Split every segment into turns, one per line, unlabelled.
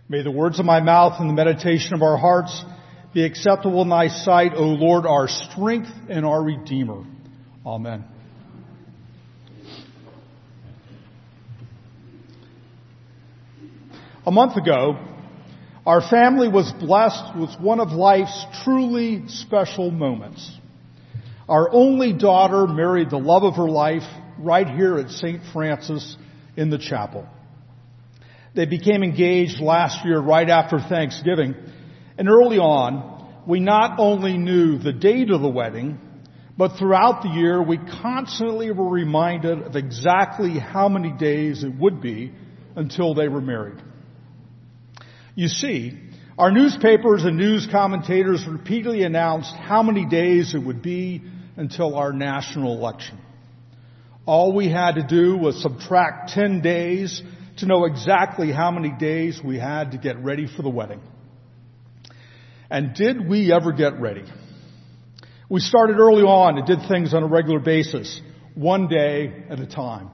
May the words of my mouth and the meditation of our hearts be acceptable in thy sight, O Lord, our strength and our Redeemer. Amen. A month ago, our family was blessed with one of life's truly special moments. Our only daughter married the love of her life right here at St. Francis in the chapel. They became engaged last year right after Thanksgiving, and early on, we not only knew the date of the wedding, but throughout the year, we constantly were reminded of exactly how many days it would be until they were married. You see, our newspapers and news commentators repeatedly announced how many days it would be until our national election. All we had to do was subtract 10 days to know exactly how many days we had to get ready for the wedding. And did we ever get ready? We started early on and did things on a regular basis, one day at a time.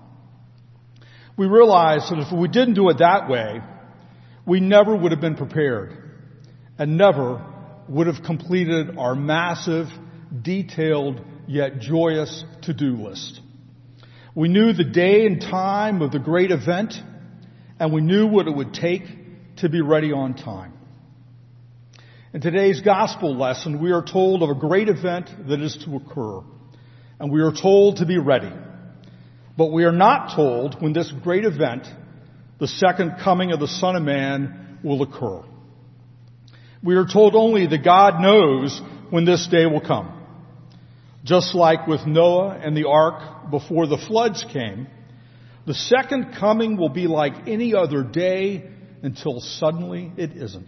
We realized that if we didn't do it that way, we never would have been prepared and never would have completed our massive, detailed, yet joyous to-do list. We knew the day and time of the great event, and we knew what it would take to be ready on time. In today's gospel lesson, we are told of a great event that is to occur, and we are told to be ready. But we are not told when this great event, the second coming of the Son of Man, will occur. We are told only that God knows when this day will come. Just like with Noah and the ark before the floods came, the second coming will be like any other day until suddenly it isn't.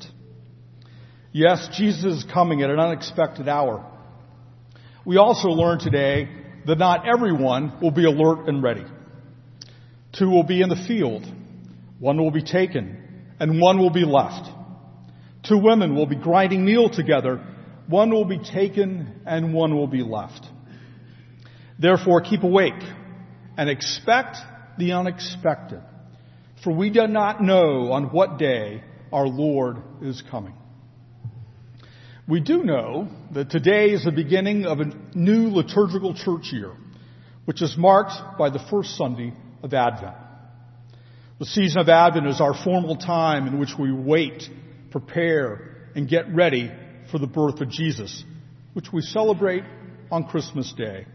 Yes, Jesus is coming at an unexpected hour. We also learn today that not everyone will be alert and ready. 2 will be in the field. 1 will be taken, and 1 will be left. 2 women will be grinding meal together. 1 will be taken, and 1 will be left. Therefore, keep awake and expect the unexpected, for we do not know on what day our Lord is coming. We do know that today is the beginning of a new liturgical church year, which is marked by the first Sunday of Advent. The season of Advent is our formal time in which we wait, prepare, and get ready for the birth of Jesus, which we celebrate on Christmas Day.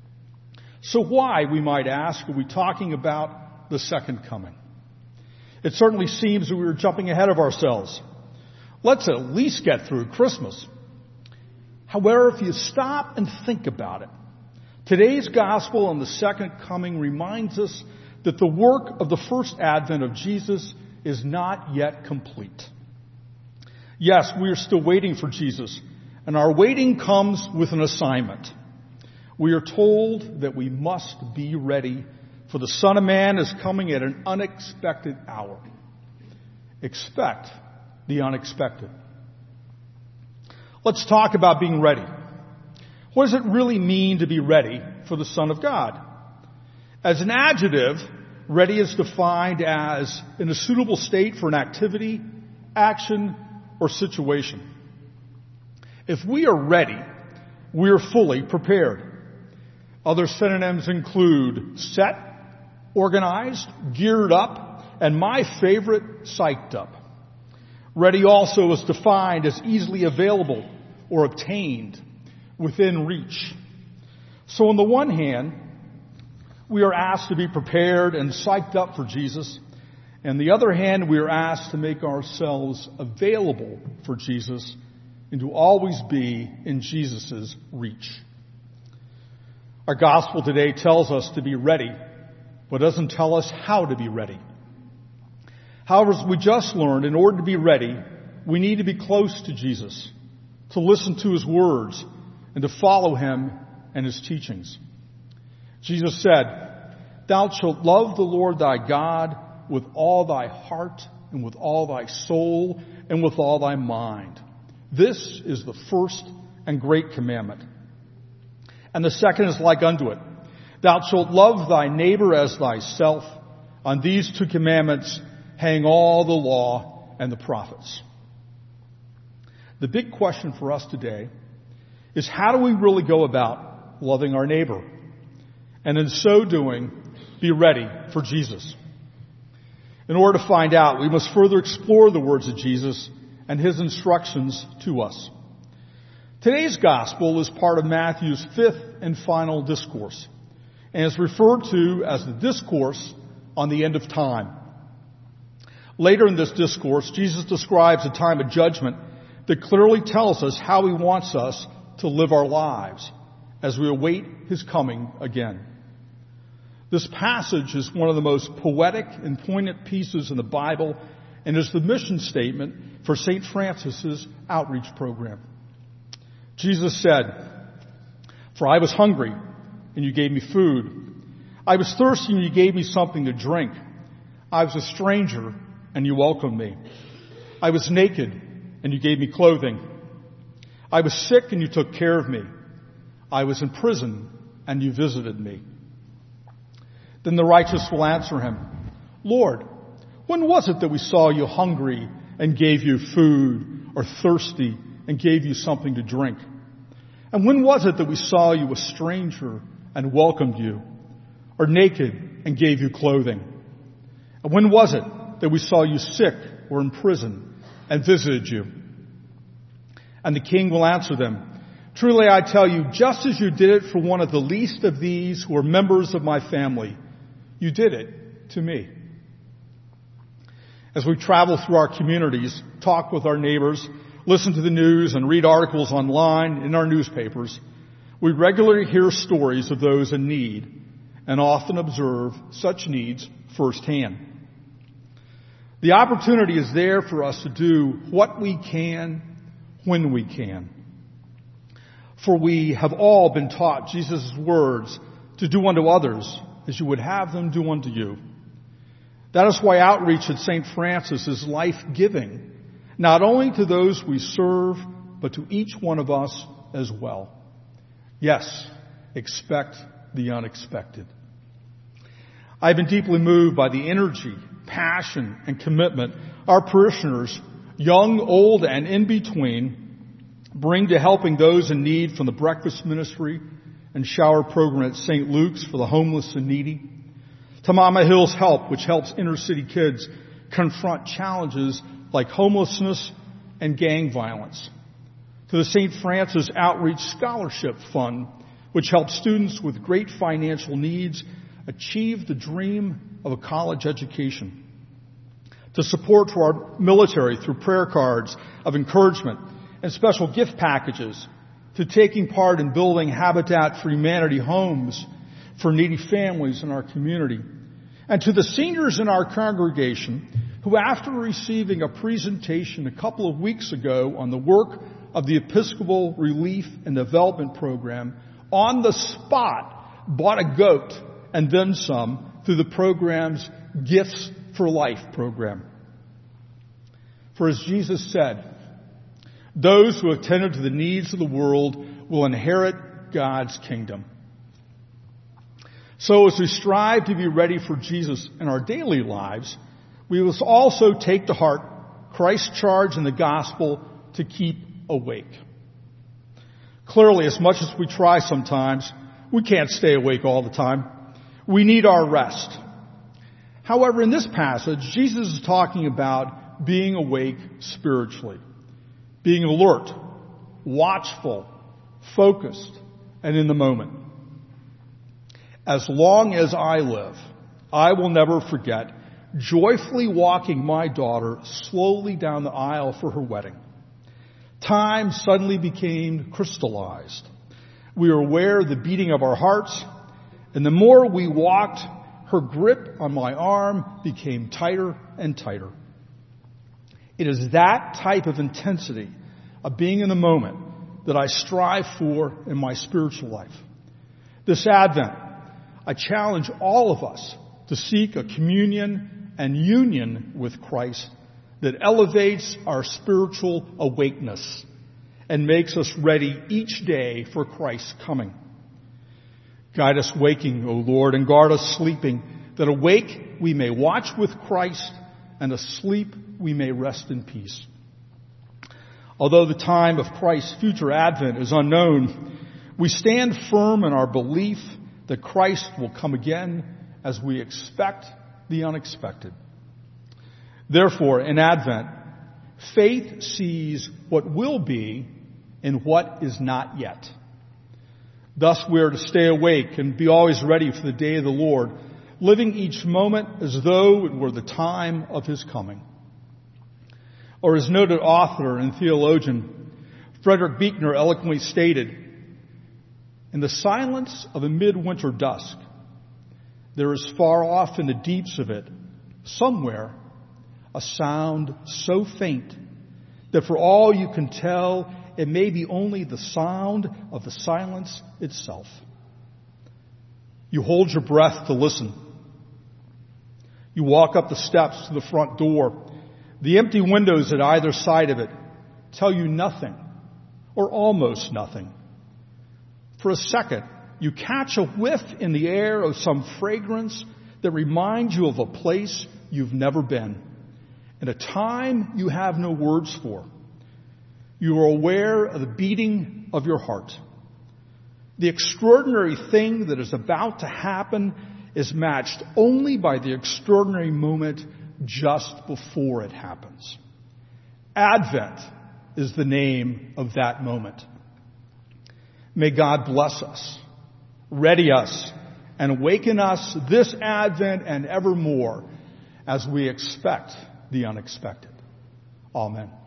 So why, we might ask, are we talking about the second coming? It certainly seems that we are jumping ahead of ourselves. Let's at least get through Christmas. However, if you stop and think about it, today's gospel on the second coming reminds us that the work of the first advent of Jesus is not yet complete. Yes, we are still waiting for Jesus, and our waiting comes with an assignment. We are told that we must be ready, for the Son of Man is coming at an unexpected hour. Expect the unexpected. Let's talk about being ready. What does it really mean to be ready for the Son of God? As an adjective, ready is defined as in a suitable state for an activity, action, or situation. If we are ready, we are fully prepared. Other synonyms include set, organized, geared up, and my favorite, psyched up. Ready also is defined as easily available or obtained, within reach. So on the one hand, we are asked to be prepared and psyched up for Jesus. On the other hand, we are asked to make ourselves available for Jesus and to always be in Jesus' reach. Our gospel today tells us to be ready, but doesn't tell us how to be ready. However, as we just learned, in order to be ready, we need to be close to Jesus, to listen to His words, and to follow Him and His teachings. Jesus said, "Thou shalt love the Lord thy God with all thy heart, and with all thy soul, and with all thy mind. This is the first and great commandment. And the second is like unto it. Thou shalt love thy neighbor as thyself. On these 2 commandments hang all the law and the prophets. The big question for us today is, how do we really go about loving our neighbor? And in so doing, be ready for Jesus. In order to find out, we must further explore the words of Jesus and his instructions to us. Today's gospel is part of Matthew's fifth and final discourse, and is referred to as the discourse on the end of time. Later in this discourse, Jesus describes a time of judgment that clearly tells us how he wants us to live our lives as we await his coming again. This passage is one of the most poetic and poignant pieces in the Bible, and is the mission statement for St. Francis's outreach program. Jesus said, "For I was hungry, and you gave me food. I was thirsty, and you gave me something to drink. I was a stranger, and you welcomed me. I was naked, and you gave me clothing. I was sick, and you took care of me. I was in prison, and you visited me." Then the righteous will answer him, "Lord, when was it that we saw you hungry and gave you food, or thirsty and gave you something to drink? And when was it that we saw you a stranger and welcomed you, or naked and gave you clothing? And when was it that we saw you sick or in prison and visited you?" And the king will answer them, "Truly I tell you, just as you did it for one of the least of these who are members of my family, you did it to me." As we travel through our communities, talk with our neighbors, listen to the news, and read articles online in our newspapers, we regularly hear stories of those in need and often observe such needs firsthand. The opportunity is there for us to do what we can when we can. For we have all been taught Jesus' words to do unto others as you would have them do unto you. That is why outreach at St. Francis is life-giving, not only to those we serve, but to each one of us as well. Yes, expect the unexpected. I've been deeply moved by the energy, passion, and commitment our parishioners, young, old, and in between, bring to helping those in need, from the breakfast ministry and shower program at St. Luke's for the homeless and needy, to Mama Hill's Help, which helps inner city kids confront challenges like homelessness and gang violence, to the St. Francis Outreach Scholarship Fund, which helps students with great financial needs achieve the dream of a college education, to support to our military through prayer cards of encouragement and special gift packages, to taking part in building Habitat for Humanity homes for needy families in our community, and to the seniors in our congregation who, after receiving a presentation a couple of weeks ago on the work of the Episcopal Relief and Development Program, on the spot bought a goat and then some through the program's Gifts for Life program. For as Jesus said, those who attend to the needs of the world will inherit God's kingdom. So as we strive to be ready for Jesus in our daily lives, we must also take to heart Christ's charge in the gospel to keep awake. Clearly, as much as we try sometimes, we can't stay awake all the time. We need our rest. However, in this passage, Jesus is talking about being awake spiritually, being alert, watchful, focused, and in the moment. As long as I live, I will never forget joyfully walking my daughter slowly down the aisle for her wedding. Time suddenly became crystallized. We were aware of the beating of our hearts, and the more we walked, her grip on my arm became tighter and tighter. It is that type of intensity of being in the moment that I strive for in my spiritual life. This Advent, I challenge all of us to seek a communion and union with Christ that elevates our spiritual awakeness and makes us ready each day for Christ's coming. Guide us waking, O Lord, and guard us sleeping, that awake we may watch with Christ and asleep we may rest in peace. Although the time of Christ's future advent is unknown, we stand firm in our belief that Christ will come again as we expect the unexpected. Therefore, in Advent, faith sees what will be and what is not yet. Thus, we are to stay awake and be always ready for the day of the Lord, living each moment as though it were the time of His coming. Or as noted author and theologian Frederick Buechner eloquently stated, in the silence of a midwinter dusk, there is far off in the deeps of it, somewhere, a sound so faint that for all you can tell, it may be only the sound of the silence itself. You hold your breath to listen. You walk up the steps to the front door. The empty windows at either side of it tell you nothing, or almost nothing. For a second, you catch a whiff in the air of some fragrance that reminds you of a place you've never been, and a time you have no words for. You are aware of the beating of your heart. The extraordinary thing that is about to happen is matched only by the extraordinary moment just before it happens. Advent is the name of that moment. May God bless us, ready us, and awaken us this Advent and evermore as we expect the unexpected. Amen.